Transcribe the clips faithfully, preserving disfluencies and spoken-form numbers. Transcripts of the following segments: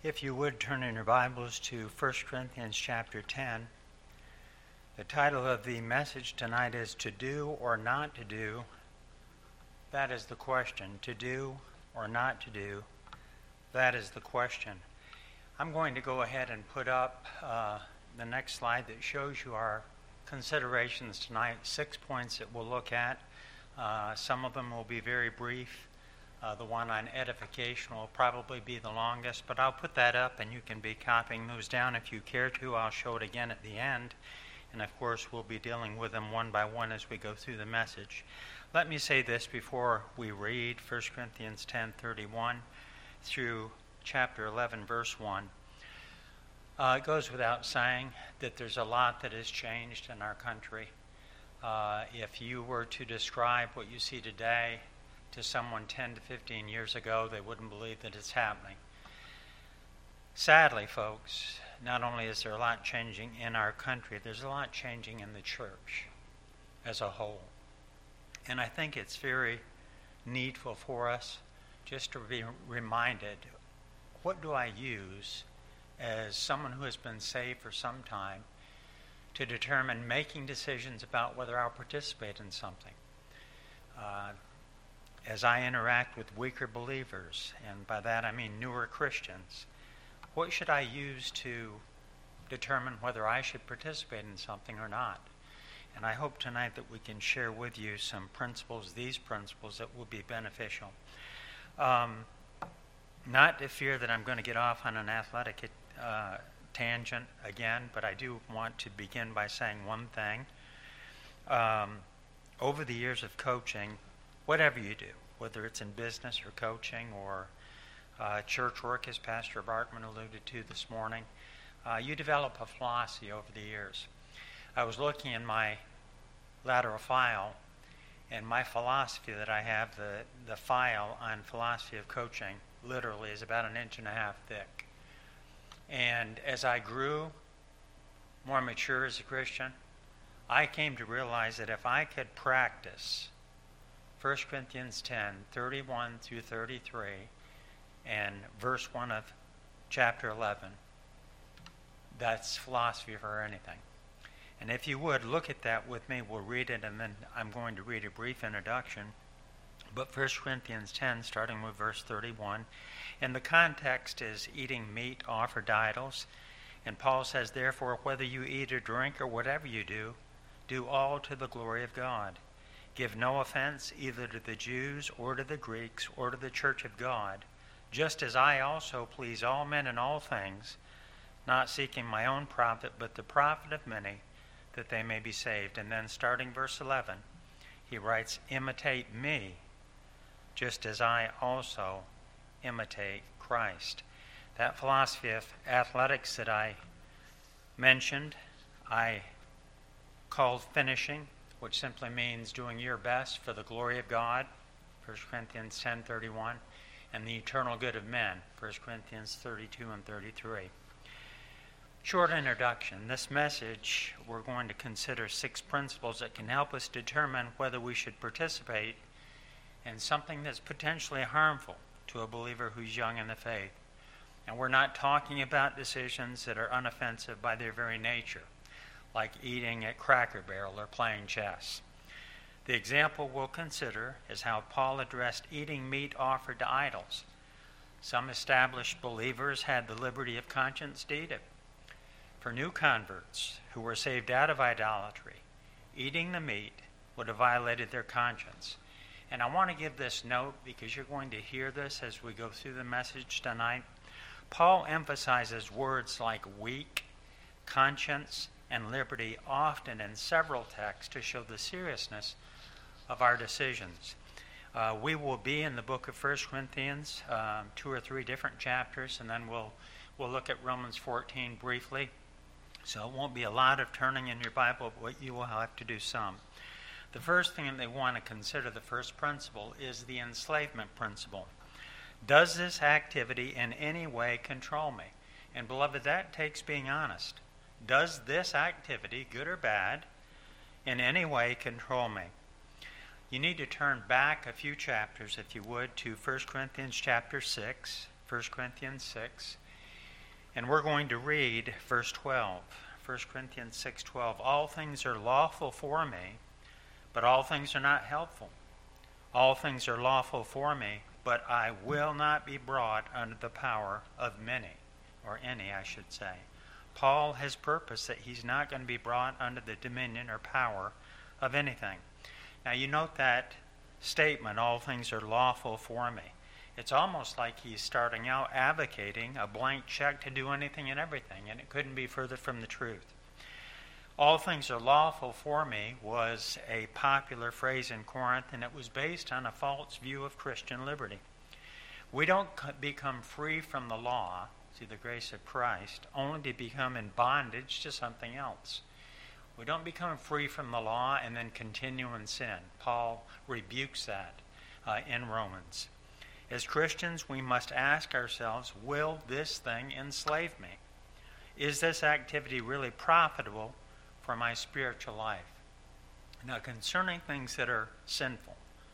If you would turn in your Bibles to First Corinthians chapter ten. The title of the message tonight is To Do or Not to Do. That is the question. To do or not to do. That is the question. I'm going to go ahead and put up uh, the next slide that shows you our considerations tonight. Six points that we'll look at. Uh, some of them will be very brief. Uh, the one on edification will probably be the longest, but I'll put that up and you can be copying those down if you care to. I'll show it again at the end. And of course, we'll be dealing with them one by one as we go through the message. Let me say this before we read First Corinthians ten thirty-one through chapter eleven, verse one. Uh, it goes without saying that there's a lot that has changed in our country. Uh, if you were to describe what you see today to someone ten to fifteen years ago, they wouldn't believe that it's happening. Sadly, folks, not only is there a lot changing in our country, there's a lot changing in the church as a whole. And I think it's very needful for us just to be reminded, what do I use as someone who has been saved for some time to determine making decisions about whether I'll participate in something? Uh, As I interact with weaker believers, and by that I mean newer Christians, what should I use to determine whether I should participate in something or not? And I hope tonight that we can share with you some principles, these principles, that will be beneficial. Um, not to fear that I'm going to get off on an athletic uh, tangent again, but I do want to begin by saying one thing. Um, over the years of coaching, whatever you do, whether it's in business or coaching or uh, church work, as Pastor Bartman alluded to this morning, uh, you develop a philosophy over the years. I was looking in my lateral file, and my philosophy that I have, the, the file on philosophy of coaching, literally is about an inch and a half thick. And as I grew more mature as a Christian, I came to realize that if I could practice First Corinthians ten, thirty-one through thirty-three, and verse one of chapter eleven, that's philosophy for anything. And if you would, look at that with me. We'll read it, and then I'm going to read a brief introduction. But First Corinthians ten, starting with verse thirty-one, and the context is eating meat offered to idols. And Paul says, therefore, whether you eat or drink or whatever you do, do all to the glory of God. Give no offense either to the Jews or to the Greeks or to the church of God, just as I also please all men in all things, not seeking my own profit, but the profit of many, that they may be saved. And then starting verse eleven, he writes, imitate me, just as I also imitate Christ. That philosophy of athletics that I mentioned, I called finishing, which simply means doing your best for the glory of God, First Corinthians ten thirty-one, and the eternal good of men, First Corinthians thirty-two and thirty-three. Short introduction. This message, we're going to consider six principles that can help us determine whether we should participate in something that's potentially harmful to a believer who's young in the faith. And we're not talking about decisions that are unoffensive by their very nature, like eating at Cracker Barrel or playing chess. The example we'll consider is how Paul addressed eating meat offered to idols. Some established believers had the liberty of conscience to eat it. For new converts who were saved out of idolatry, eating the meat would have violated their conscience. And I want to give this note because you're going to hear this as we go through the message tonight. Paul emphasizes words like weak, conscience, and liberty often in several texts to show the seriousness of our decisions. Uh, we will be in the book of First Corinthians, uh, two or three different chapters, and then we'll we'll look at Romans fourteen briefly. So it won't be a lot of turning in your Bible, but you will have to do some. The first thing that they want to consider, the first principle, is the enslavement principle. Does this activity in any way control me? And beloved, that takes being honest. Does this activity, good or bad, in any way control me? You need to turn back a few chapters, if you would, to First Corinthians chapter six. First Corinthians six. And we're going to read verse twelve, First Corinthians six twelve. All things are lawful for me, but all things are not helpful. All things are lawful for me, but I will not be brought under the power of many, or any, I should say. Paul has purpose that he's not going to be brought under the dominion or power of anything. Now you note that statement, all things are lawful for me. It's almost like he's starting out advocating a blank check to do anything and everything, and it couldn't be further from the truth. All things are lawful for me was a popular phrase in Corinth, and it was based on a false view of Christian liberty. We don't become free from the law, see the grace of Christ, only to become in bondage to something else. We don't become free from the law and then continue in sin. Paul rebukes that uh, in Romans. As Christians, we must ask ourselves, will this thing enslave me? Is this activity really profitable for my spiritual life? Now, concerning things that are sinful,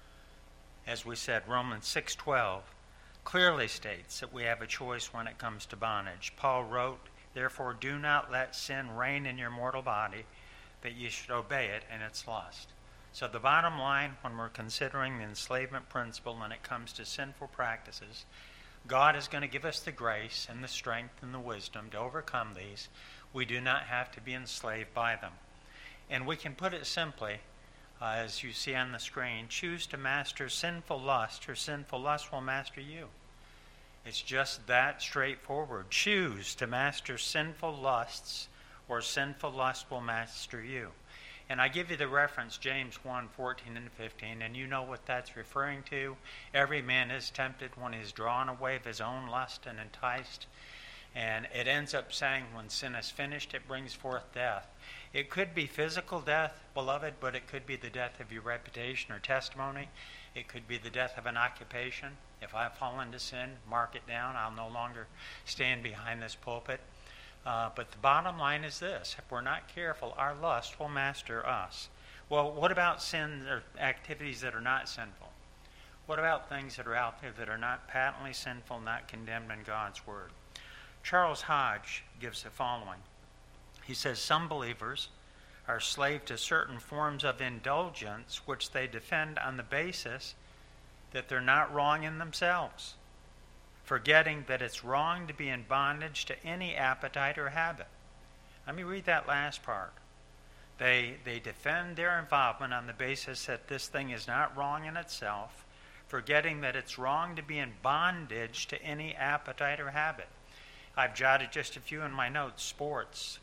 as we said, Romans six twelve clearly states that we have a choice when it comes to bondage. Paul wrote, therefore do not let sin reign in your mortal body, that you should obey it in its lust. So the bottom line, when we're considering the enslavement principle when it comes to sinful practices, God is going to give us the grace and the strength and the wisdom to overcome these. We do not have to be enslaved by them. And we can put it simply, uh, as you see on the screen, choose to master sinful lust, or sinful lust will master you. It's just that straightforward. Choose to master sinful lusts, or sinful lust will master you. And I give you the reference, James one fourteen and fifteen, and you know what that's referring to. Every man is tempted when he's drawn away of his own lust and enticed. And it ends up saying when sin is finished, it brings forth death. It could be physical death, beloved, but it could be the death of your reputation or testimony. It could be the death of an occupation. If I fall into sin, mark it down. I'll no longer stand behind this pulpit. Uh, but the bottom line is this. If we're not careful, our lust will master us. Well, what about sin or activities that are not sinful? What about things that are out there that are not patently sinful, not condemned in God's Word? Charles Hodge gives the following. He says, some believers are slave to certain forms of indulgence which they defend on the basis that they're not wrong in themselves, forgetting that it's wrong to be in bondage to any appetite or habit. Let me read that last part. They, they defend their involvement on the basis that this thing is not wrong in itself, forgetting that it's wrong to be in bondage to any appetite or habit. I've jotted just a few in my notes. Sports,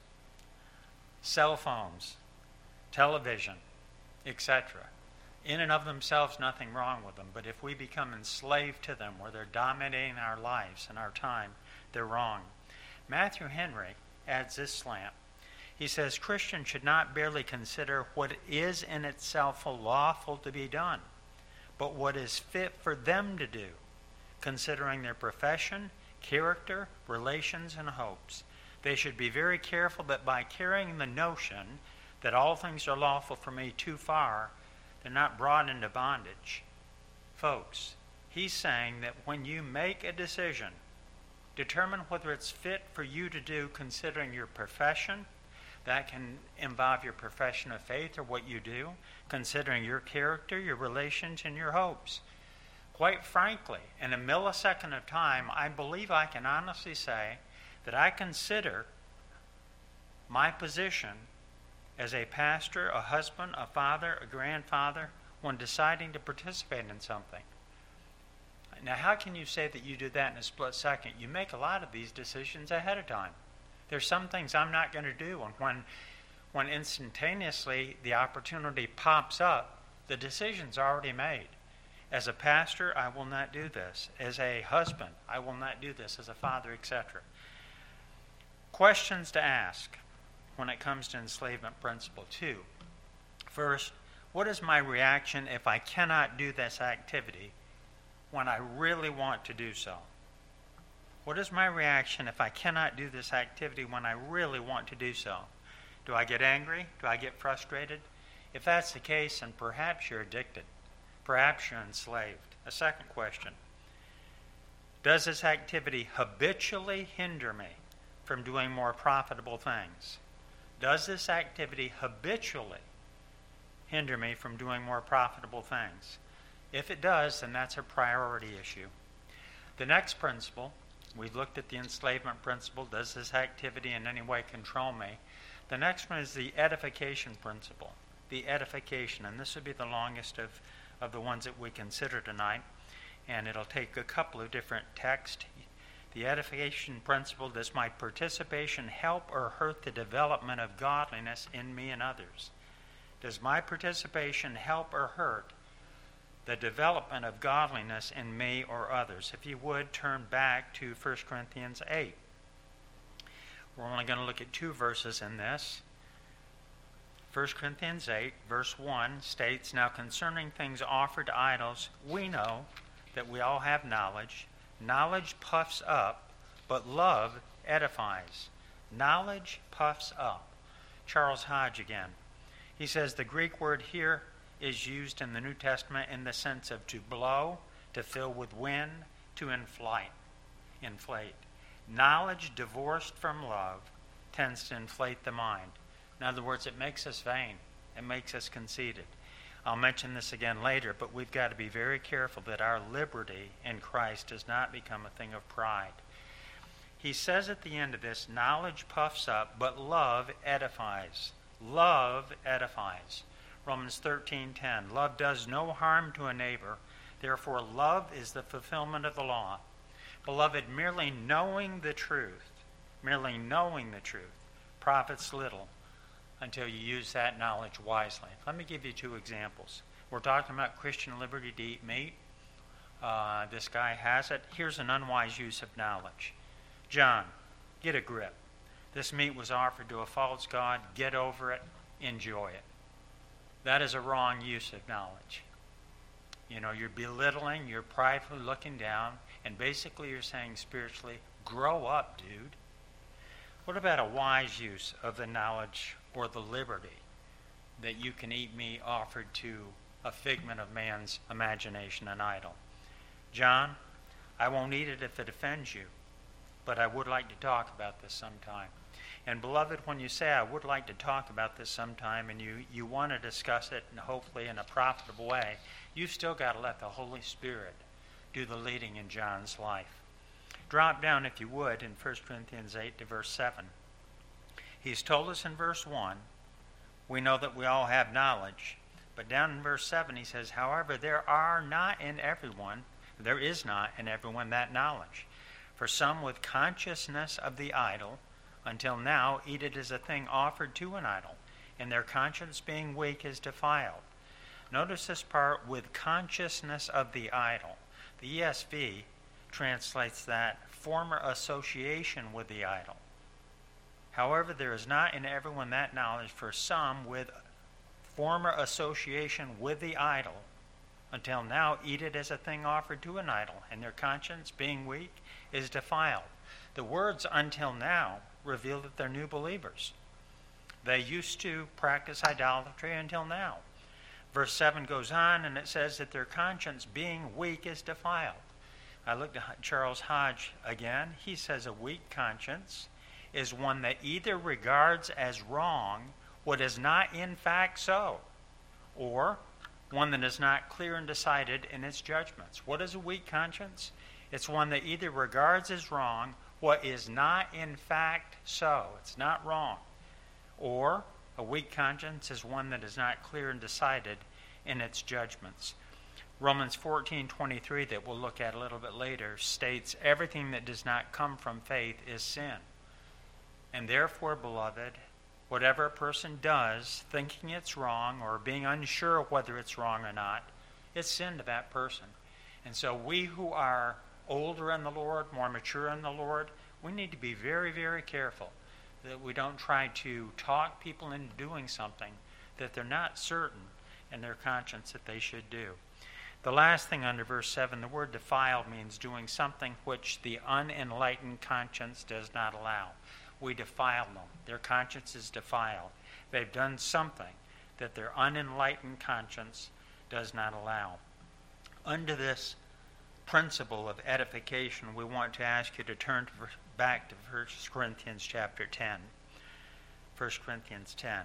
cell phones, television, et cetera. In and of themselves, nothing wrong with them. But if we become enslaved to them, where they're dominating our lives and our time, they're wrong. Matthew Henry adds this slant. He says, Christians should not barely consider what is in itself lawful to be done, but what is fit for them to do, considering their profession, character, relations, and hopes. They should be very careful that by carrying the notion that all things are lawful for me too far, they're not brought into bondage. Folks, he's saying that when you make a decision, determine whether it's fit for you to do considering your profession. That can involve your profession of faith or what you do, considering your character, your relations, and your hopes. Quite frankly, in a millisecond of time, I believe I can honestly say that I consider my position as a pastor, a husband, a father, a grandfather, when deciding to participate in something. Now, how can you say that you do that in a split second? You make a lot of these decisions ahead of time. There's some things I'm not going to do, and when, when instantaneously the opportunity pops up, the decision's already made. As a pastor, I will not do this. As a husband, I will not do this. As a father, et cetera. Questions to ask when it comes to enslavement principle. Two, first, what is my reaction if I cannot do this activity when I really want to do so? What is my reaction if I cannot do this activity when I really want to do so? Do I get angry? Do I get frustrated? If that's the case, then perhaps you're addicted. Perhaps you're enslaved. A second question. Does this activity habitually hinder me? from doing more profitable things? Does this activity habitually hinder me from doing more profitable things? If it does, then that's a priority issue. The next principle, we've looked at the enslavement principle. Does this activity in any way control me? The next one is the edification principle. The edification, and this would be the longest of, of the ones that we consider tonight, and it'll take a couple of different texts. The edification principle, does my participation help or hurt the development of godliness in me and others? Does my participation help or hurt the development of godliness in me or others? If you would, turn back to First Corinthians eight. We're only going to look at two verses in this. First Corinthians eight, verse one states, "Now concerning things offered to idols, we know that we all have knowledge. Knowledge puffs up, but love edifies." Knowledge puffs up. Charles Hodge again. He says the Greek word here is used in the New Testament in the sense of to blow, to fill with wind, to inflate. inflate. Knowledge divorced from love tends to inflate the mind. In other words, it makes us vain. It makes us conceited. I'll mention this again later, but we've got to be very careful that our liberty in Christ does not become a thing of pride. He says at the end of this, knowledge puffs up, but love edifies. Love edifies. Romans thirteen ten, love does no harm to a neighbor, therefore love is the fulfillment of the law. Beloved, merely knowing the truth, merely knowing the truth, profits little until you use that knowledge wisely. Let me give you two examples. We're talking about Christian liberty to eat meat. Uh, this guy has it. Here's an unwise use of knowledge. John, get a grip. This meat was offered to a false god. Get over it. Enjoy it. That is a wrong use of knowledge. You know, you're belittling, you're pridefully looking down, and basically you're saying spiritually, grow up, dude. What about a wise use of the knowledge or the liberty that you can eat meat offered to a figment of man's imagination, an idol? John, I won't eat it if it offends you, but I would like to talk about this sometime. And beloved, when you say I would like to talk about this sometime and you, you want to discuss it, and hopefully in a profitable way, you've still got to let the Holy Spirit do the leading in John's life. Drop down, if you would, in First Corinthians eight to verse seven. He's told us in verse one, we know that we all have knowledge. But down in verse seven he says, however, there are not in everyone, there is not in everyone that knowledge. For some with consciousness of the idol, until now eat it as a thing offered to an idol, and their conscience being weak is defiled. Notice this part, with consciousness of the idol. The E S V translates that former association with the idol. However, there is not in everyone that knowledge, for some with former association with the idol, until now eat it as a thing offered to an idol, and their conscience, being weak, is defiled. The words until now reveal that they're new believers. They used to practice idolatry until now. Verse seven goes on, and it says that their conscience, being weak, is defiled. I looked at Charles Hodge again. He says a weak conscience is one that either regards as wrong what is not in fact so, or one that is not clear and decided in its judgments. What is a weak conscience? It's one that either regards as wrong what is not in fact so. It's not wrong. Or a weak conscience is one that is not clear and decided in its judgments. Romans fourteen twenty-three, that we'll look at a little bit later, states everything that does not come from faith is sin. And therefore, beloved, whatever a person does, thinking it's wrong or being unsure of whether it's wrong or not, it's sin to that person. And so we who are older in the Lord, more mature in the Lord, we need to be very, very careful that we don't try to talk people into doing something that they're not certain in their conscience that they should do. The last thing under verse seven, the word defiled means doing something which the unenlightened conscience does not allow. We defile them. Their conscience is defiled. They've done something that their unenlightened conscience does not allow. Under this principle of edification, we want to ask you to turn to, back to First Corinthians chapter ten. First Corinthians ten.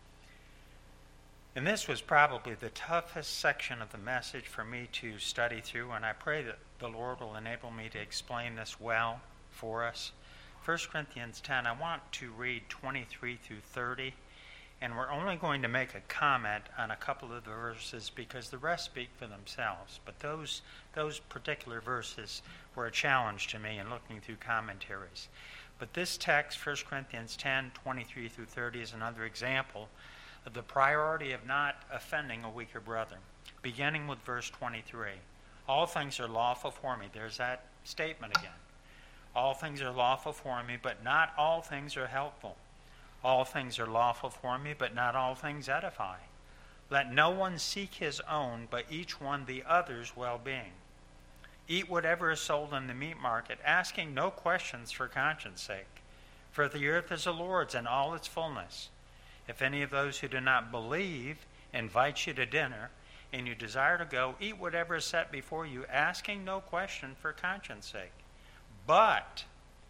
And this was probably the toughest section of the message for me to study through, and I pray that the Lord will enable me to explain this well for us. First Corinthians ten, I want to read twenty-three through thirty, and we're only going to make a comment on a couple of the verses because the rest speak for themselves. But those, those particular verses were a challenge to me in looking through commentaries. But this text, First Corinthians ten, twenty-three through thirty, is another example of the priority of not offending a weaker brother. Beginning with verse twenty-three. All things are lawful for me. There's that statement again. All things are lawful for me, but not all things are helpful. All things are lawful for me, but not all things edify. Let no one seek his own, but each one the other's well-being. Eat whatever is sold in the meat market, asking no questions for conscience sake. For the earth is the Lord's and all its fullness. If any of those who do not believe invite you to dinner, and you desire to go, eat whatever is set before you, asking no question for conscience sake. But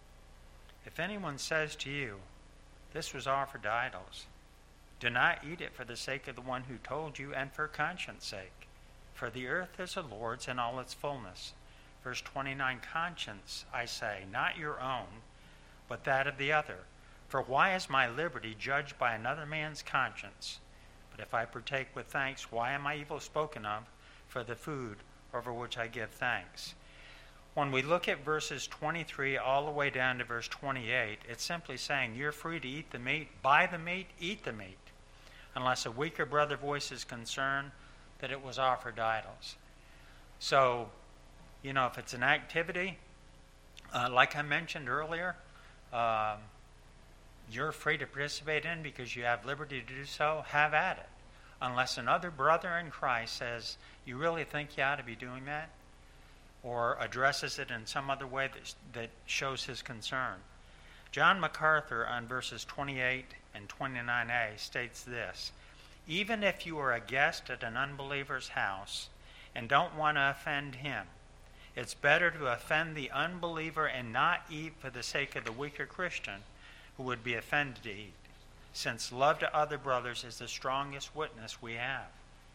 if anyone says to you, this was offered to idols, do not eat it for the sake of the one who told you and for conscience sake. For the earth is the Lord's and all its fullness. Verse twenty-nine, conscience, I say, not your own, but that of the other. For why is my liberty judged by another man's conscience? But if I partake with thanks, why am I evil spoken of for the food over which I give thanks? When we look at verses twenty-three all the way down to verse twenty-eight, it's simply saying you're free to eat the meat, buy the meat, eat the meat, unless a weaker brother voices concern that it was offered to idols. So, you know, if it's an activity, uh, like I mentioned earlier, um, you're free to participate in because you have liberty to do so, have at it. Unless another brother in Christ says, you really think you ought to be doing that? Or addresses it in some other way that, that shows his concern. John MacArthur on verses twenty-eight and twenty-nine a states this: even if you are a guest at an unbeliever's house and don't want to offend him, it's better to offend the unbeliever and not eat for the sake of the weaker Christian who would be offended to eat, since love to other brothers is the strongest witness we have.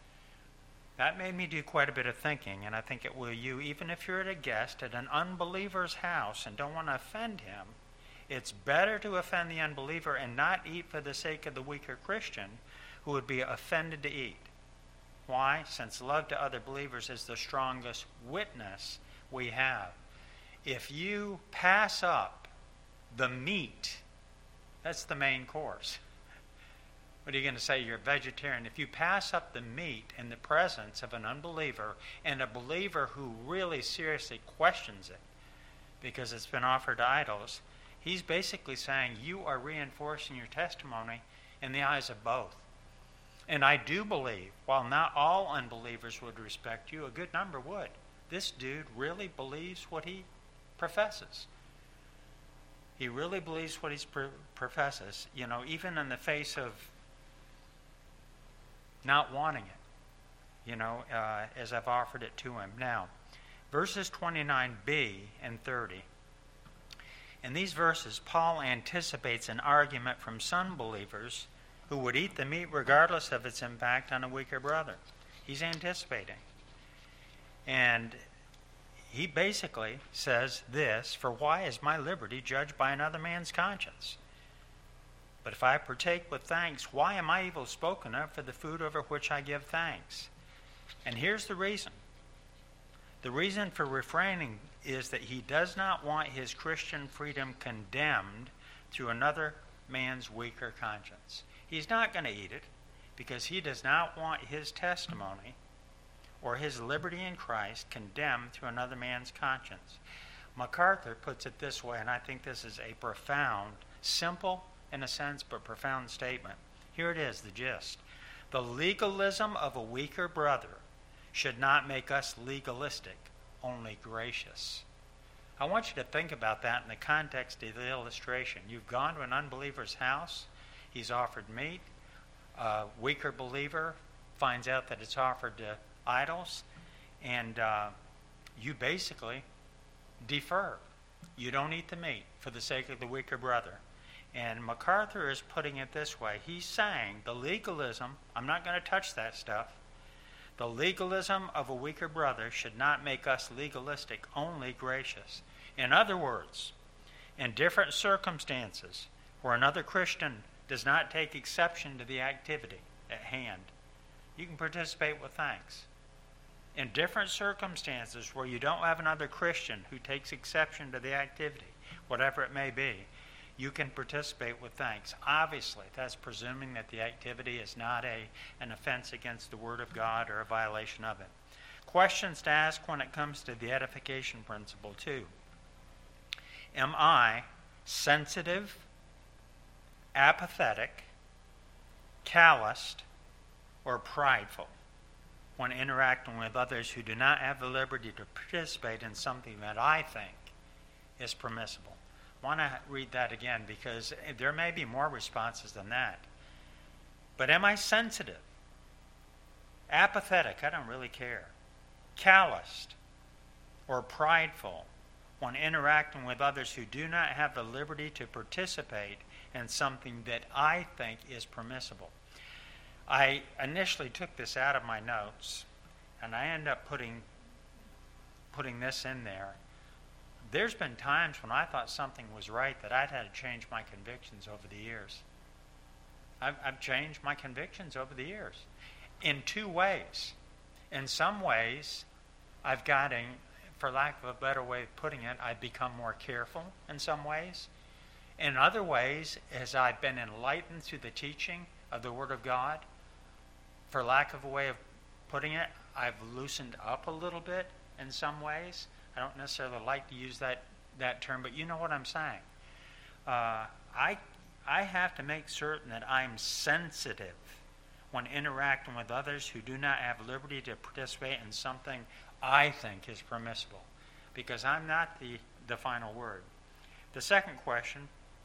That made me do quite a bit of thinking, and I think it will you. Even if you're at a guest at an unbeliever's house and don't want to offend him, it's better to offend the unbeliever and not eat for the sake of the weaker Christian who would be offended to eat. Why? Since love to other believers is the strongest witness we have. If you pass up the meat, that's the main course. What are you going to say? You're a vegetarian. If you pass up the meat in the presence of an unbeliever and a believer who really seriously questions it because it's been offered to idols, he's basically saying you are reinforcing your testimony in the eyes of both. And I do believe, while not all unbelievers would respect you, a good number would. This dude really believes what he professes. He really believes what he pro- professes, you know, even in the face of not wanting it, you know, uh, as I've offered it to him. Now, verses twenty-nine b and thirty. In these verses, Paul anticipates an argument from some believers who would eat the meat regardless of its impact on a weaker brother. He's anticipating. And he basically says this: for why is my liberty judged by another man's conscience? But if I partake with thanks, why am I evil spoken of for the food over which I give thanks? And here's the reason. The reason for refraining is that he does not want his Christian freedom condemned through another man's weaker conscience. He's not going to eat it because he does not want his testimony or his liberty in Christ condemned through another man's conscience. MacArthur puts it this way, and I think this is a profound, simple in a sense, but profound statement. Here it is, the gist. The legalism of a weaker brother should not make us legalistic, only gracious. I want you to think about that in the context of the illustration. You've gone to an unbeliever's house. He's offered meat. A weaker believer finds out that it's offered to idols. And uh, you basically defer. You don't eat the meat for the sake of the weaker brother. And MacArthur is putting it this way. He's saying the legalism, I'm not going to touch that stuff, the legalism of a weaker brother should not make us legalistic, only gracious. In other words, in different circumstances where another Christian does not take exception to the activity at hand, you can participate with thanks. In different circumstances where you don't have another Christian who takes exception to the activity, whatever it may be, you can participate with thanks. Obviously, that's presuming that the activity is not a, an offense against the Word of God or a violation of it. Questions to ask when it comes to the edification principle, too. Am I sensitive, apathetic, calloused, or prideful when interacting with others who do not have the liberty to participate in something that I think is permissible? I want to read that again because there may be more responses than that. But am I sensitive, apathetic, I don't really care, calloused, or prideful when interacting with others who do not have the liberty to participate in something that I think is permissible? I initially took this out of my notes, and I ended up putting, putting this in there. There's been times when I thought something was right that I'd had to change my convictions over the years. I've, I've changed my convictions over the years in two ways. In some ways, I've gotten, for lack of a better way of putting it, I've become more careful in some ways. In other ways, as I've been enlightened through the teaching of the Word of God, for lack of a way of putting it, I've loosened up a little bit in some ways. I don't necessarily like to use that, that term, but you know what I'm saying. Uh, I, I have to make certain that I'm sensitive when interacting with others who do not have liberty to participate in something I think is permissible, because I'm not the, the final word. The second question,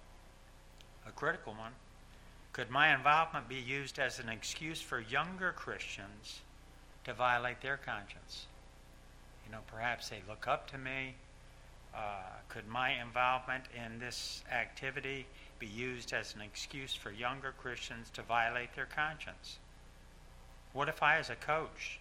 a critical one, could my involvement be used as an excuse for younger Christians to violate their conscience? You know, perhaps they look up to me. Uh, could my involvement in this activity be used as an excuse for younger Christians to violate their conscience? What if I, as a coach,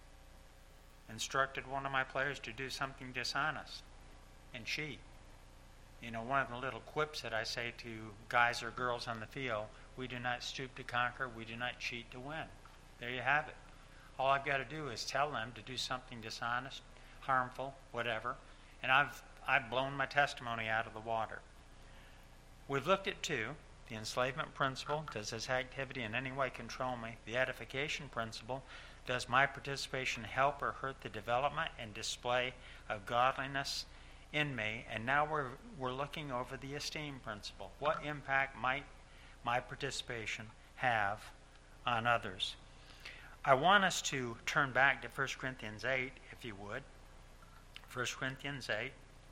instructed one of my players to do something dishonest and cheat? You know, one of the little quips that I say to guys or girls on the field, we do not stoop to conquer, we do not cheat to win. There you have it. All I've got to do is tell them to do something dishonest, harmful, whatever, and I've I've blown my testimony out of the water. We've looked at two, the enslavement principle, does this activity in any way control me? The edification principle, does my participation help or hurt the development and display of godliness in me? And now we're we're looking over the esteem principle. What impact might my participation have on others? I want us to turn back to First Corinthians eight, if you would. First Corinthians eight.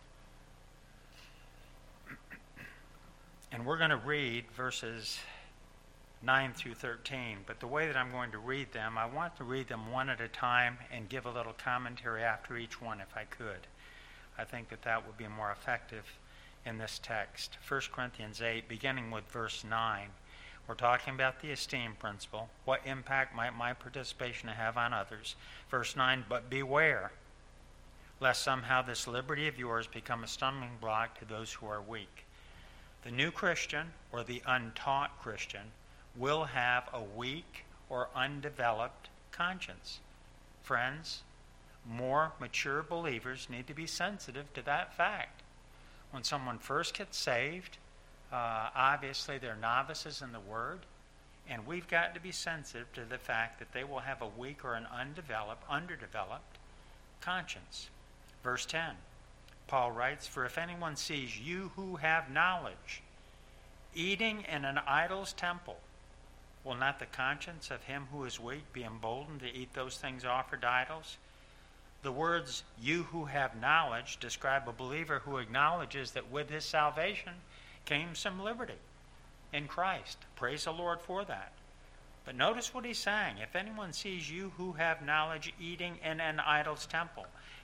And we're going to read verses nine through thirteen. But the way that I'm going to read them, I want to read them one at a time and give a little commentary after each one if I could. I think that that would be more effective in this text. First Corinthians eight, beginning with verse nine. We're talking about the esteem principle. What impact might my participation have on others? Verse nine, but beware, lest somehow this liberty of yours become a stumbling block to those who are weak. The new Christian, or the untaught Christian, will have a weak or undeveloped conscience. Friends, more mature believers need to be sensitive to that fact. When someone first gets saved, Uh, obviously, they're novices in the Word, and we've got to be sensitive to the fact that they will have a weak or an undeveloped, underdeveloped conscience. Verse ten, Paul writes, for if anyone sees you who have knowledge eating in an idol's temple, will not the conscience of him who is weak be emboldened to eat those things offered to idols? The words, you who have knowledge, describe a believer who acknowledges that with his salvation came some liberty in Christ. Praise the Lord for that. But notice what he's saying. If anyone sees you who have knowledge eating in an idol's temple.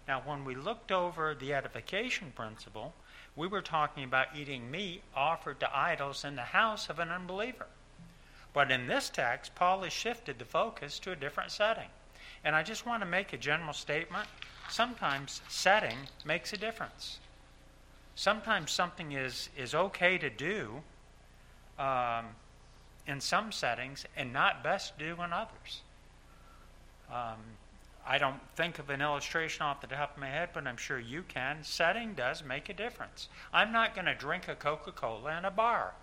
Now, when we looked over the edification principle, we were talking about eating meat offered to idols in the house of an unbeliever. But in this text, Paul has shifted the focus to a different setting. And I just want to make a general statement. Sometimes setting makes a difference. Sometimes something is, is okay to do um, in some settings and not best to do in others. Um, I don't think of an illustration off the top of my head, but I'm sure you can. Setting does make a difference. I'm not going to drink a Coca-Cola in a bar,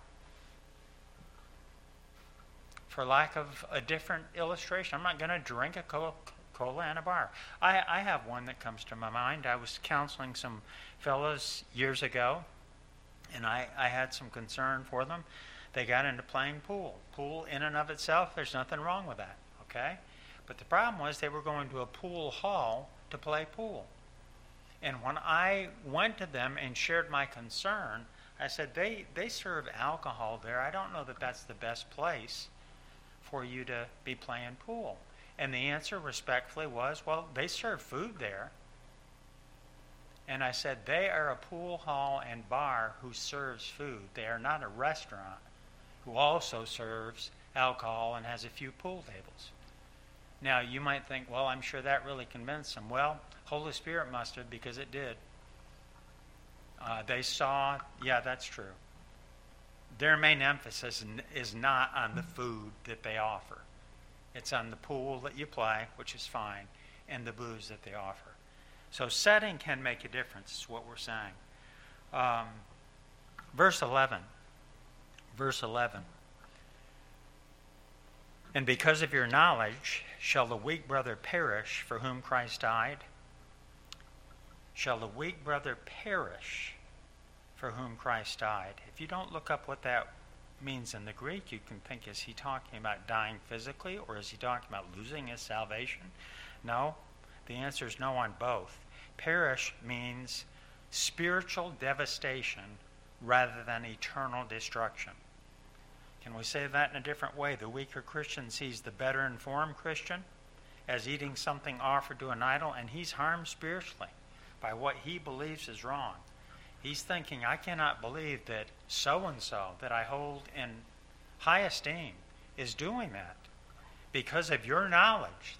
for lack of a different illustration. I'm not going to drink a Coca-Cola in a bar. I, I have one that comes to my mind. I was counseling some fellows years ago, and I, I had some concern for them. They got into playing pool. Pool in and of itself, there's nothing wrong with that, okay? But the problem was they were going to a pool hall to play pool. And when I went to them and shared my concern, I said, they, they serve alcohol there. I don't know that that's the best place for you to be playing pool. And the answer respectfully was, well, they serve food there. And I said, they are a pool hall and bar who serves food. They are not a restaurant who also serves alcohol and has a few pool tables. Now, you might think, well, I'm sure that really convinced them. Well, Holy Spirit must have, because it did. Uh, they saw, yeah, that's true. Their main emphasis is not on the food that they offer. It's on the pool that you play, which is fine, and the booze that they offer. So setting can make a difference, is what we're saying. Um, verse eleven. Verse eleven. And because of your knowledge shall the weak brother perish for whom Christ died? Shall the weak brother perish for whom Christ died? If you don't look up what that means in the Greek, you can think, is he talking about dying physically, or is he talking about losing his salvation? No. The answer is no on both. Perish means spiritual devastation rather than eternal destruction. Can we say that in a different way? The weaker Christian sees the better informed Christian as eating something offered to an idol, and he's harmed spiritually by what he believes is wrong. He's thinking, I cannot believe that so-and-so that I hold in high esteem is doing that. Because of your knowledge,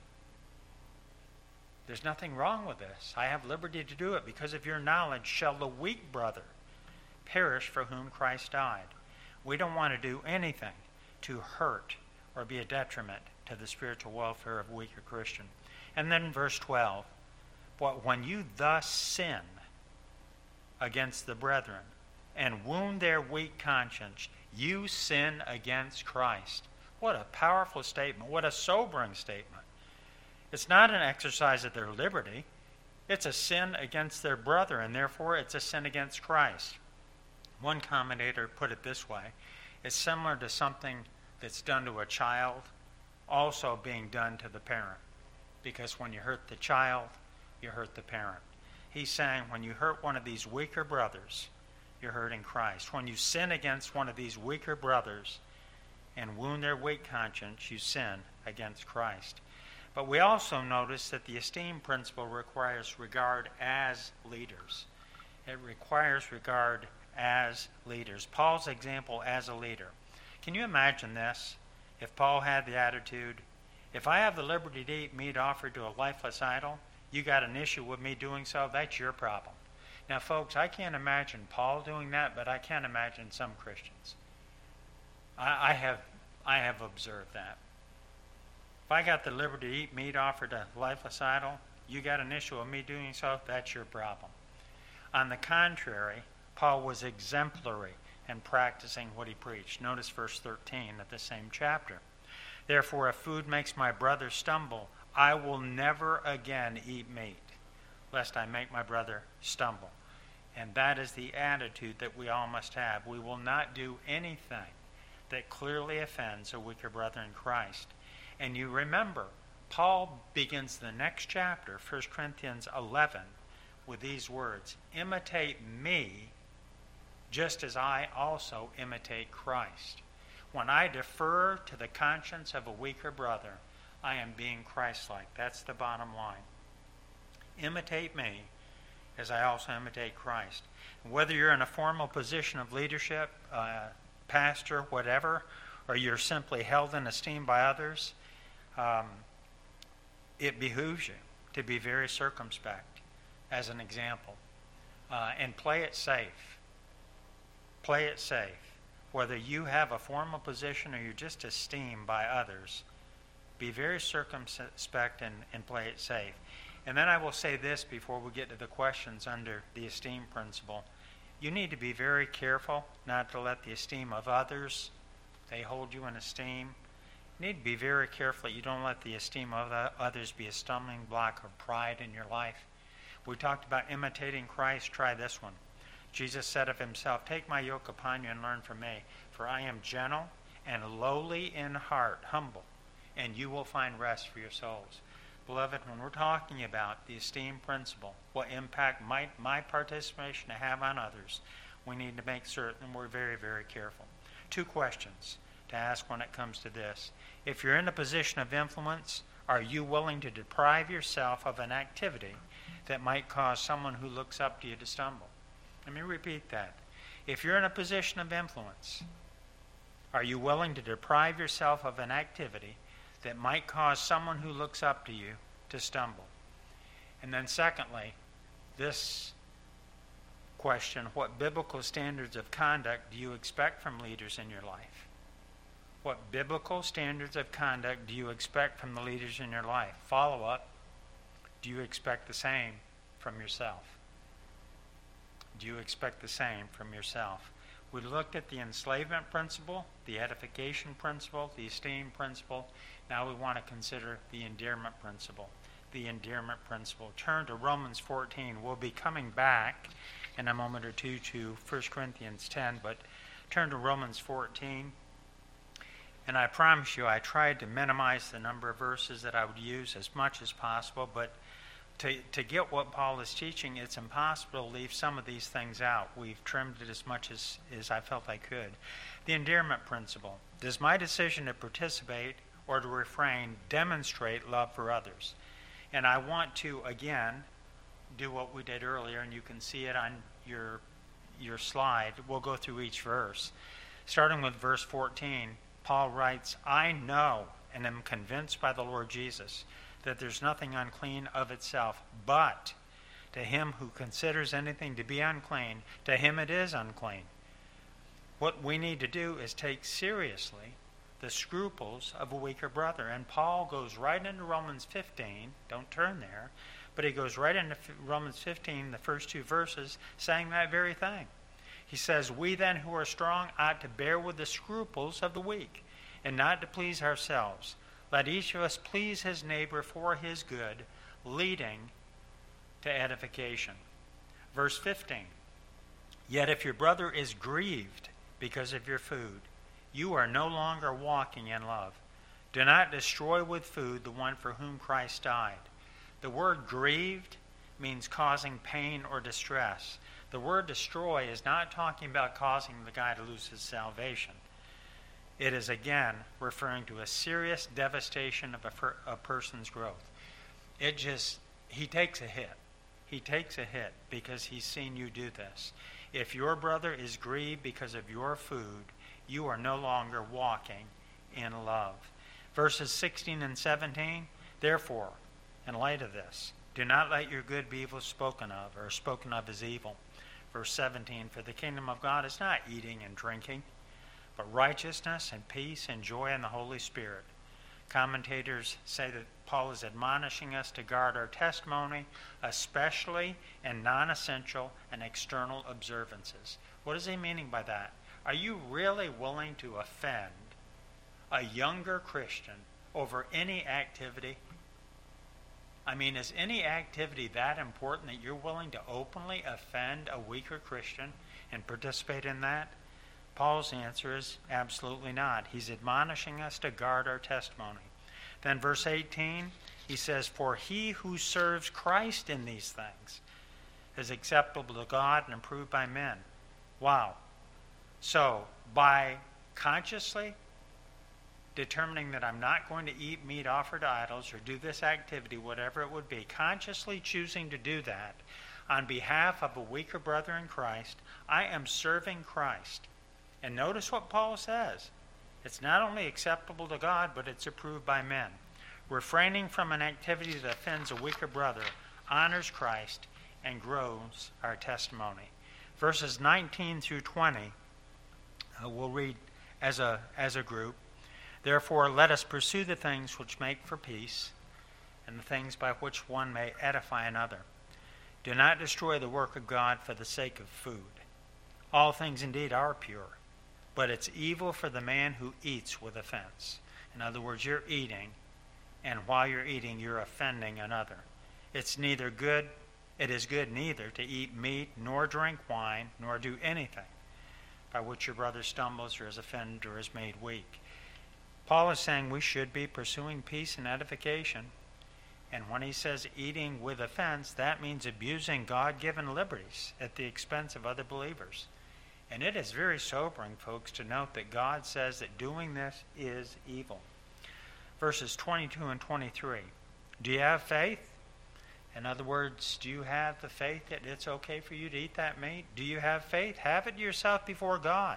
there's nothing wrong with this. I have liberty to do it. Because of your knowledge shall the weak brother perish for whom Christ died. We don't want to do anything to hurt or be a detriment to the spiritual welfare of a weaker Christian. And then verse twelve, but when you thus sin against the brethren and wound their weak conscience, you sin against Christ. What a powerful statement. What a sobering statement. It's not an exercise of their liberty. It's a sin against their brother, and therefore it's a sin against Christ. One commentator put it this way: it's similar to something that's done to a child also being done to the parent. Because when you hurt the child, you hurt the parent. He's saying when you hurt one of these weaker brothers, you're hurting Christ. When you sin against one of these weaker brothers and wound their weak conscience, you sin against Christ. But we also notice that the esteem principle requires regard as leaders. It requires regard as leaders. Paul's example as a leader. Can you imagine this? If Paul had the attitude, if I have the liberty to eat meat offered to a lifeless idol, you got an issue with me doing so, that's your problem. Now, folks, I can't imagine Paul doing that, but I can imagine some Christians. I, I have I have observed that. If I got the liberty to eat meat offered to a lifeless idol, you got an issue with me doing so, that's your problem. On the contrary, Paul was exemplary in practicing what he preached. Notice verse thirteen of the same chapter. Therefore, if food makes my brother stumble, I will never again eat meat, lest I make my brother stumble. And that is the attitude that we all must have. We will not do anything that clearly offends a weaker brother in Christ. And you remember, Paul begins the next chapter, First Corinthians eleven, with these words: imitate me just as I also imitate Christ. When I defer to the conscience of a weaker brother, I am being Christ-like. That's the bottom line. imitate me as I also imitate Christ. Whether you're in a formal position of leadership, uh, pastor, whatever, or you're simply held in esteem by others, um, it behooves you to be very circumspect as an example. Uh, and play it safe. Play it safe. Whether you have a formal position or you're just esteemed by others, be very circumspect and, and play it safe. And then I will say this before we get to the questions under the esteem principle. You need to be very careful not to let the esteem of others, they hold you in esteem. You need to be very careful that you don't let the esteem of others be a stumbling block of pride in your life. We talked about imitating Christ. Try this one. Jesus said of himself, "Take my yoke upon you and learn from me, for I am gentle and lowly in heart, humble, and you will find rest for your souls." Beloved, when we're talking about the esteem principle, what impact might my participation have on others, we need to make certain we're very, very careful. Two questions to ask when it comes to this. If you're in a position of influence, are you willing to deprive yourself of an activity that might cause someone who looks up to you to stumble? Let me repeat that. If you're in a position of influence, are you willing to deprive yourself of an activity that might cause someone who looks up to you to stumble? And then secondly, this question, what biblical standards of conduct do you expect from leaders in your life? What biblical standards of conduct do you expect from the leaders in your life? Follow up, do you expect the same from yourself? Do you expect the same from yourself? We looked at the enslavement principle, the edification principle, the esteem principle. Now we want to consider the endearment principle. The endearment principle. Turn to Romans fourteen. We'll be coming back in a moment or two to First Corinthians ten, but turn to Romans fourteen. And I promise you, I tried to minimize the number of verses that I would use as much as possible, but to, to get what Paul is teaching, it's impossible to leave some of these things out. We've trimmed it as much as, as I felt I could. The endearment principle. Does my decision to participate or to refrain demonstrate love for others? And I want to, again, do what we did earlier, and you can see it on your, your slide. We'll go through each verse. Starting with verse fourteen, Paul writes, "I know and am convinced by the Lord Jesus that there's nothing unclean of itself, but to him who considers anything to be unclean, to him it is unclean." What we need to do is take seriously the scruples of a weaker brother. And Paul goes right into Romans fifteen, don't turn there, but he goes right into Romans fifteen, the first two verses, saying that very thing. He says, "We then who are strong ought to bear with the scruples of the weak, and not to please ourselves. Let each of us please his neighbor for his good, leading to edification." Verse fifteen, "Yet if your brother is grieved because of your food, you are no longer walking in love. Do not destroy with food the one for whom Christ died." The word grieved means causing pain or distress. The word destroy is not talking about causing the guy to lose his salvation. It is again referring to a serious devastation of a, per, a person's growth. It just, he takes a hit. He takes a hit because he's seen you do this. If your brother is grieved because of your food, you are no longer walking in love. Verses sixteen and seventeen, "Therefore, in light of this, do not let your good be evil spoken of, or spoken of as evil." Verse seventeen, "For the kingdom of God is not eating and drinking, but righteousness and peace and joy in the Holy Spirit." Commentators say that Paul is admonishing us to guard our testimony, especially in non-essential and external observances. What is he meaning by that? Are you really willing to offend a younger Christian over any activity? I mean, is any activity that important that you're willing to openly offend a weaker Christian and participate in that? Paul's answer is absolutely not. He's admonishing us to guard our testimony. Then verse eighteen, he says, "For he who serves Christ in these things is acceptable to God and approved by men." Wow. So, by consciously determining that I'm not going to eat meat offered to idols or do this activity, whatever it would be, consciously choosing to do that on behalf of a weaker brother in Christ, I am serving Christ. And notice what Paul says. It's not only acceptable to God, but it's approved by men. Refraining from an activity that offends a weaker brother honors Christ and grows our testimony. Verses nineteen through twenty, uh, we'll read as a, as a group. Therefore, let us pursue the things which make for peace, and the things by which one may edify another. Do not destroy the work of God for the sake of food. All things indeed are pure, but it's evil for the man who eats with offense. In other words, you're eating, and while you're eating, you're offending another. It's neither good, it is good neither to eat meat, nor drink wine, nor do anything by which your brother stumbles or is offended or is made weak. Paul is saying we should be pursuing peace and edification. And when he says eating with offense, that means abusing God-given liberties at the expense of other believers. And it is very sobering, folks, to note that God says that doing this is evil. Verses twenty-two and twenty-three. Do you have faith? In other words, do you have the faith that it's okay for you to eat that meat? Do you have faith? Have it yourself before God.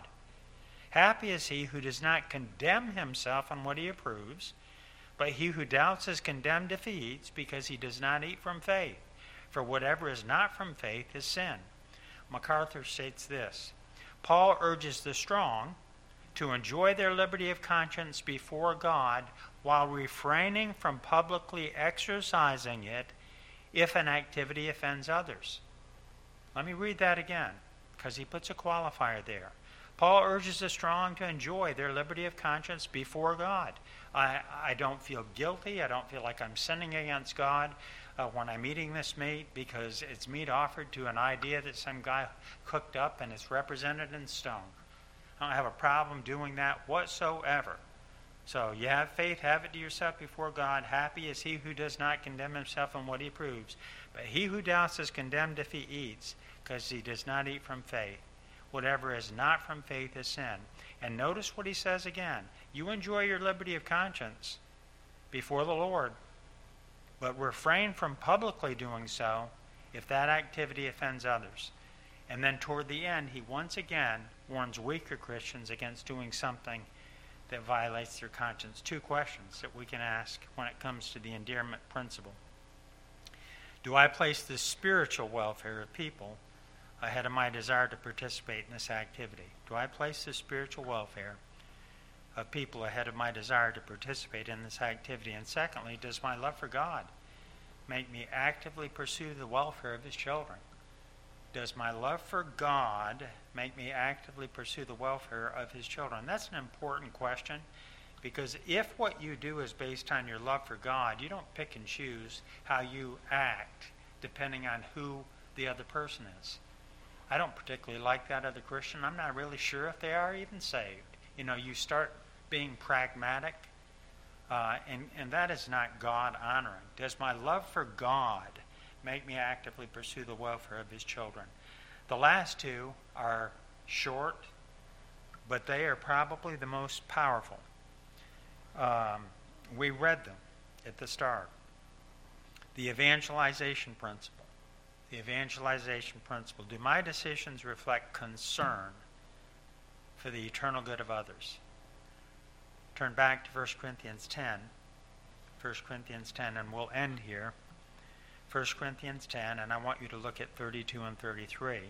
Happy is he who does not condemn himself on what he approves, but he who doubts is condemned if he eats, because he does not eat from faith. For whatever is not from faith is sin. MacArthur states this: Paul urges the strong to enjoy their liberty of conscience before God while refraining from publicly exercising it if an activity offends others. Let me read that again, because he puts a qualifier there. Paul urges the strong to enjoy their liberty of conscience before God. I, I don't feel guilty. I don't feel like I'm sinning against God uh, when I'm eating this meat, because it's meat offered to an idea that some guy cooked up and it's represented in stone. I don't have a problem doing that whatsoever. So you have faith, have it to yourself before God. Happy is he who does not condemn himself on what he proves. But he who doubts is condemned if he eats, because he does not eat from faith. Whatever is not from faith is sin. And notice what he says again. You enjoy your liberty of conscience before the Lord, but refrain from publicly doing so if that activity offends others. And then toward the end, he once again warns weaker Christians against doing something that violates their conscience. Two questions that we can ask when it comes to the endearment principle. Do I place the spiritual welfare of people ahead of my desire to participate in this activity? Do I place the spiritual welfare of people ahead of my desire to participate in this activity? And secondly, does my love for God make me actively pursue the welfare of his children? Does my love for God make me actively pursue the welfare of his children? That's an important question, because if what you do is based on your love for God, you don't pick and choose how you act depending on who the other person is. I don't particularly like that other Christian. I'm not really sure if they are even saved. You know, you start being pragmatic, uh, and, and that is not God-honoring. Does my love for God make me actively pursue the welfare of his children? The last two are short, but they are probably the most powerful. Um, we read them at the start. The evangelization principle. The evangelization principle. Do my decisions reflect concern for the eternal good of others? Turn back to First Corinthians ten. First Corinthians ten, and we'll end here. First Corinthians ten, and I want you to look at thirty-two and thirty-three.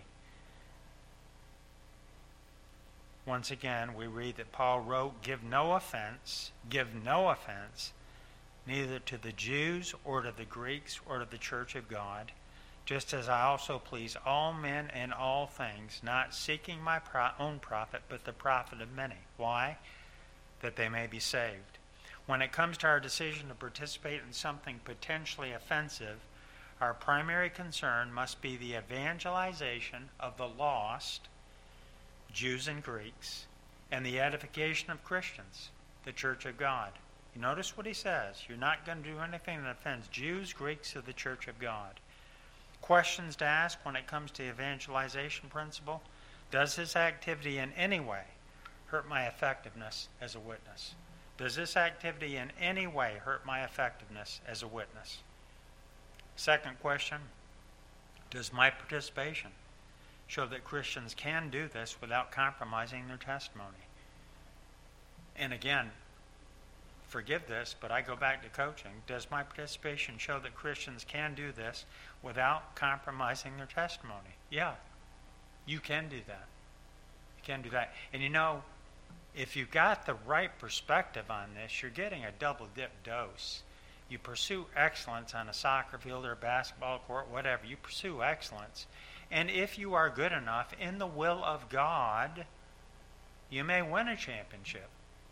Once again, we read that Paul wrote, Give no offense, give no offense, neither to the Jews or to the Greeks or to the church of God, just as I also please all men in all things, not seeking my pro- own profit, but the profit of many. Why? That they may be saved. When it comes to our decision to participate in something potentially offensive, our primary concern must be the evangelization of the lost, Jews and Greeks, and the edification of Christians, the church of God. You notice what he says. You're not going to do anything that offends Jews, Greeks, or the church of God. Questions to ask when it comes to the evangelization principle. Does this activity in any way hurt my effectiveness as a witness? Does this activity in any way hurt my effectiveness as a witness? Second question, does my participation show that Christians can do this without compromising their testimony? And again, forgive this, but I go back to coaching. Does my participation show that Christians can do this without compromising their testimony? Yeah, you can do that. You can do that. And you know, if you've got the right perspective on this, you're getting a double dip dose. You pursue excellence on a soccer field or a basketball court, whatever. You pursue excellence. And if you are good enough in the will of God, you may win a championship.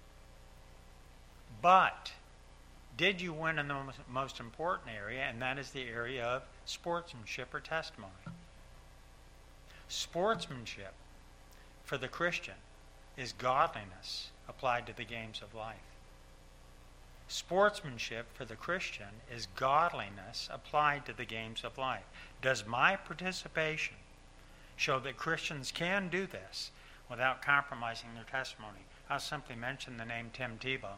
But did you win in the most important area, and that is the area of sportsmanship or testimony? Sportsmanship for the Christian is godliness applied to the games of life. Sportsmanship for the Christian is godliness applied to the games of life. Does my participation show that Christians can do this without compromising their testimony? I'll simply mention the name Tim Tebow.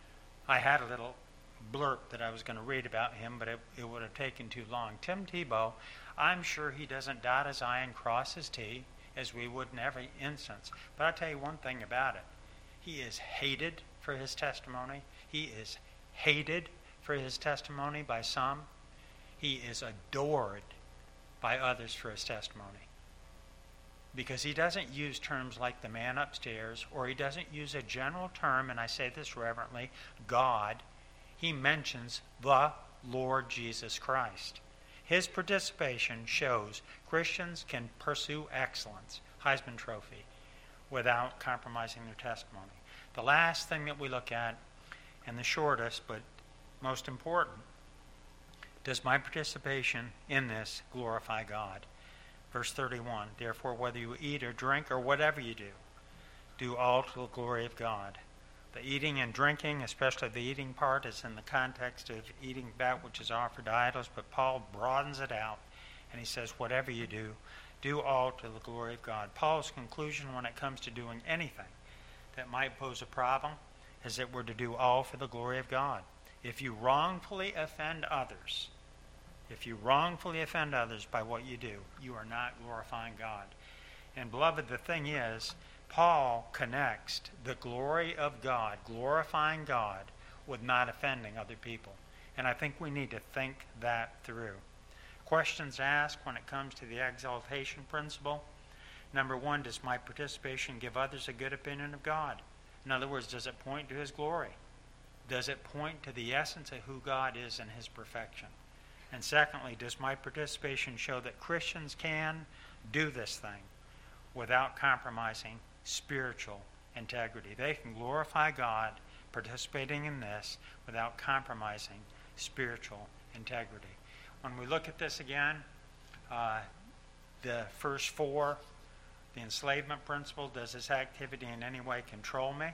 I had a little blurb that I was going to read about him, but it, it would have taken too long. Tim Tebow, I'm sure he doesn't dot his I and cross his T, as we would in every instance. But I'll tell you one thing about it. He is hated for his testimony. He is hated for his testimony by some. He is adored by others for his testimony. Because he doesn't use terms like the man upstairs, or he doesn't use a general term, and I say this reverently, God. He mentions the Lord Jesus Christ. His participation shows Christians can pursue excellence, Heisman Trophy, without compromising their testimony. The last thing that we look at, and the shortest but most important, does my participation in this glorify God? Verse thirty-one, therefore whether you eat or drink or whatever you do, do all to the glory of God. The eating and drinking, especially the eating part, is in the context of eating that which is offered to idols, but Paul broadens it out, and he says, whatever you do, do all to the glory of God. Paul's conclusion when it comes to doing anything that might pose a problem is that we're to do all for the glory of God. If you wrongfully offend others, if you wrongfully offend others by what you do, you are not glorifying God. And beloved, the thing is, Paul connects the glory of God, glorifying God, with not offending other people. And I think we need to think that through. Questions asked when it comes to the exaltation principle. Number one, does my participation give others a good opinion of God? In other words, does it point to his glory? Does it point to the essence of who God is and his perfection? And secondly, does my participation show that Christians can do this thing without compromising spiritual integrity? They can glorify God participating in this without compromising spiritual integrity. When we look at this again, uh, the first four, the enslavement principle, does this activity in any way control me?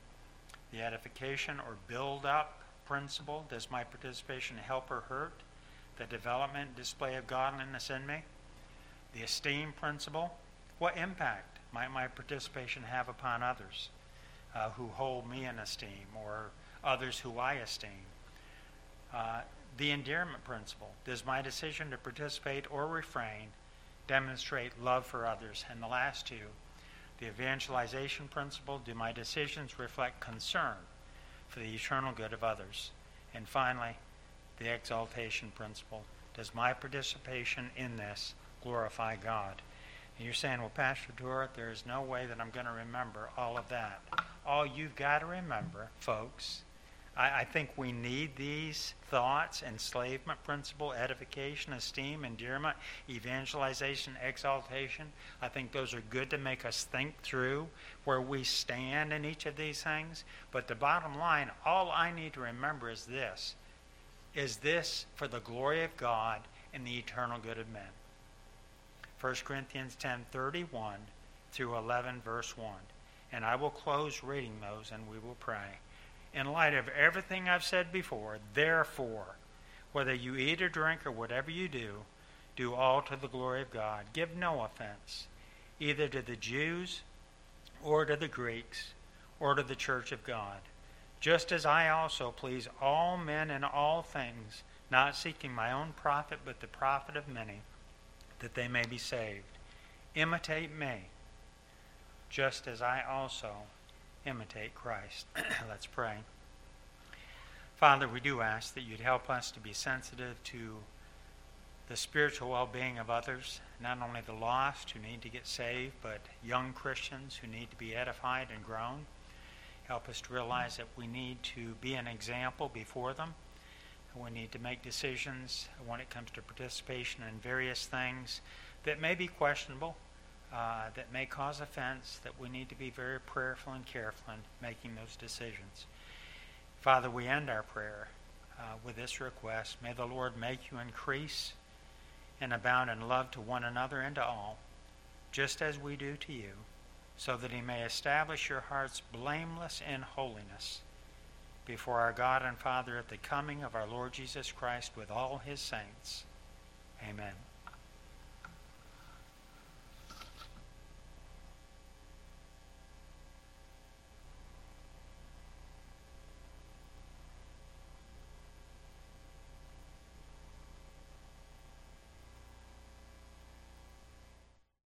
The edification or build up principle, does my participation help or hurt the development and display of godliness in me? The esteem principle, what impact might my participation have upon others uh, who hold me in esteem, or others who I esteem? Uh, the endearment principle, does my decision to participate or refrain demonstrate love for others? And the last two, the evangelization principle, do my decisions reflect concern for the eternal good of others? And finally, the exaltation principle, does my participation in this glorify God? And you're saying, well, Pastor Dorrit, there is no way that I'm going to remember all of that. All you've got to remember, folks, I, I think we need these thoughts: enslavement principle, edification, esteem, endearment, evangelization, exaltation. I think those are good to make us think through where we stand in each of these things. But the bottom line, all I need to remember is this: is this for the glory of God and the eternal good of men? First Corinthians ten thirty-one through eleven, verse one. And I will close reading those, and we will pray. In light of everything I've said before, therefore, whether you eat or drink or whatever you do, do all to the glory of God. Give no offense, either to the Jews or to the Greeks or to the church of God. just as I also please all men in all things, not seeking my own profit, but the profit of many, that they may be saved. Imitate me, just as I also imitate Christ. Let's pray. Father, we do ask that you'd help us to be sensitive to the spiritual well-being of others, not only the lost who need to get saved, but young Christians who need to be edified and grown. Help us to realize that we need to be an example before them. We need to make decisions when it comes to participation in various things that may be questionable, uh, that may cause offense, that we need to be very prayerful and careful in making those decisions. Father, we end our prayer uh, with this request. May the Lord make you increase and abound in love to one another and to all, just as we do to you, so that he may establish your hearts blameless in holiness before our God and Father at the coming of our Lord Jesus Christ with all his saints. Amen.